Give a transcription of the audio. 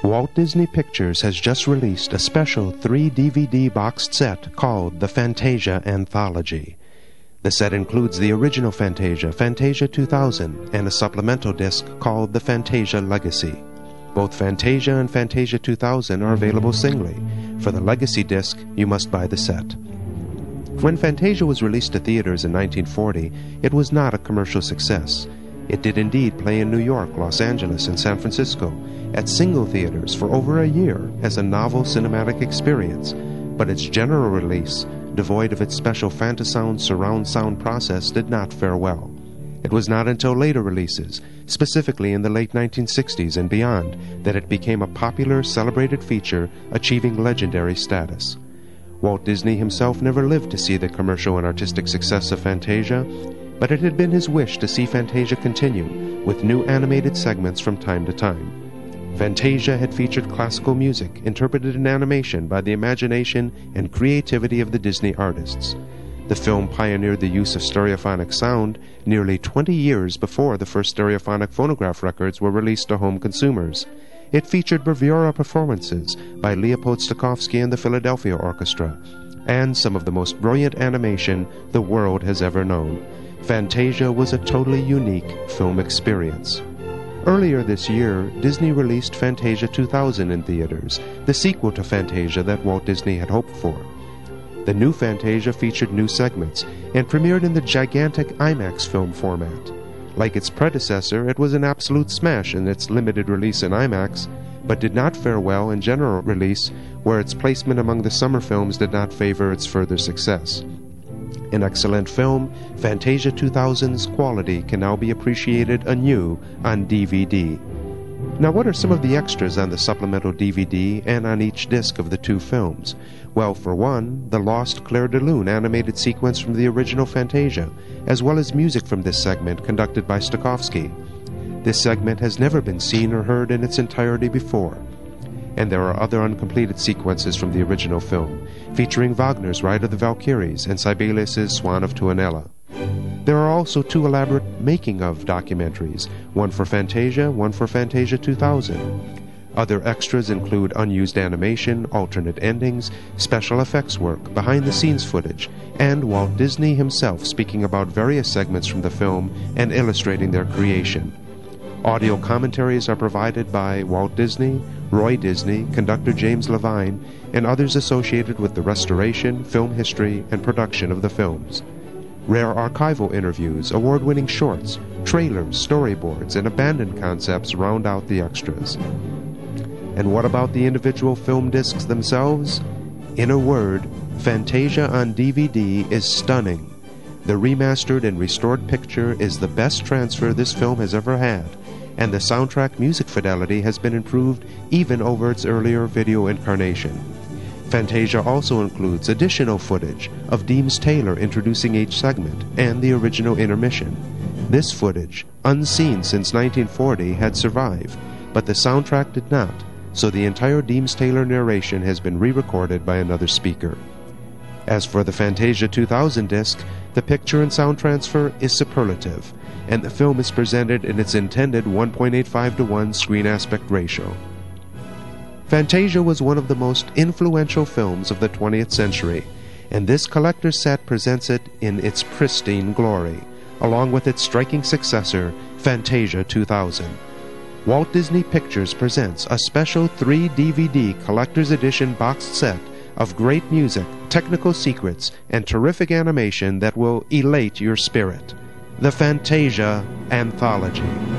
Walt Disney Pictures has just released a special 3-DVD boxed set called the Fantasia Anthology. The set includes the original Fantasia, Fantasia 2000, and a supplemental disc called the Fantasia Legacy. Both Fantasia and Fantasia 2000 are available singly. For the Legacy disc, you must buy the set. When Fantasia was released to theaters in 1940, it was not a commercial success. It did indeed play in New York, Los Angeles, and San Francisco at single theaters for over a year as a novel cinematic experience, but its general release, devoid of its special Fantasound surround sound process, did not fare well. It was not until later releases, specifically in the late 1960s and beyond, that it became a popular, celebrated feature, achieving legendary status. Walt Disney himself never lived to see the commercial and artistic success of Fantasia, but it had been his wish to see Fantasia continue, with new animated segments from time to time. Fantasia had featured classical music, interpreted in animation by the imagination and creativity of the Disney artists. The film pioneered the use of stereophonic sound nearly 20 years before the first stereophonic phonograph records were released to home consumers. It featured bravura performances by Leopold Stokowski and the Philadelphia Orchestra, and some of the most brilliant animation the world has ever known. Fantasia was a totally unique film experience. Earlier this year, Disney released Fantasia 2000 in theaters, the sequel to Fantasia that Walt Disney had hoped for. The new Fantasia featured new segments and premiered in the gigantic IMAX film format. Like its predecessor, it was an absolute smash in its limited release in IMAX, but did not fare well in general release, where its placement among the summer films did not favor its further success. An excellent film, Fantasia 2000's quality can now be appreciated anew on DVD. Now, what are some of the extras on the supplemental DVD and on each disc of the two films? Well, for one, the lost Clair de Lune animated sequence from the original Fantasia, as well as music from this segment conducted by Stokowski. This segment has never been seen or heard in its entirety before. And there are other uncompleted sequences from the original film, featuring Wagner's Ride of the Valkyries and Sibelius' Swan of Tuonela. There are also two elaborate making-of documentaries, one for Fantasia, one for Fantasia 2000. Other extras include unused animation, alternate endings, special effects work, behind-the-scenes footage, and Walt Disney himself speaking about various segments from the film and illustrating their creation. Audio commentaries are provided by Walt Disney, Roy Disney, conductor James Levine, and others associated with the restoration, film history, and production of the films. Rare archival interviews, award-winning shorts, trailers, storyboards, and abandoned concepts round out the extras. And what about the individual film discs themselves? In a word, Fantasia on DVD is stunning. The remastered and restored picture is the best transfer this film has ever had, and the soundtrack music fidelity has been improved even over its earlier video incarnation. Fantasia also includes additional footage of Deems Taylor introducing each segment and the original intermission. This footage, unseen since 1940, had survived, but the soundtrack did not, so the entire Deems Taylor narration has been re-recorded by another speaker. As for the Fantasia 2000 disc, the picture and sound transfer is superlative, and the film is presented in its intended 1.85:1 screen aspect ratio. Fantasia was one of the most influential films of the 20th century, and this collector's set presents it in its pristine glory, along with its striking successor, Fantasia 2000. Walt Disney Pictures presents a special 3-DVD collector's edition boxed set of great music, technical secrets, and terrific animation that will elate your spirit. The Fantasia Anthology.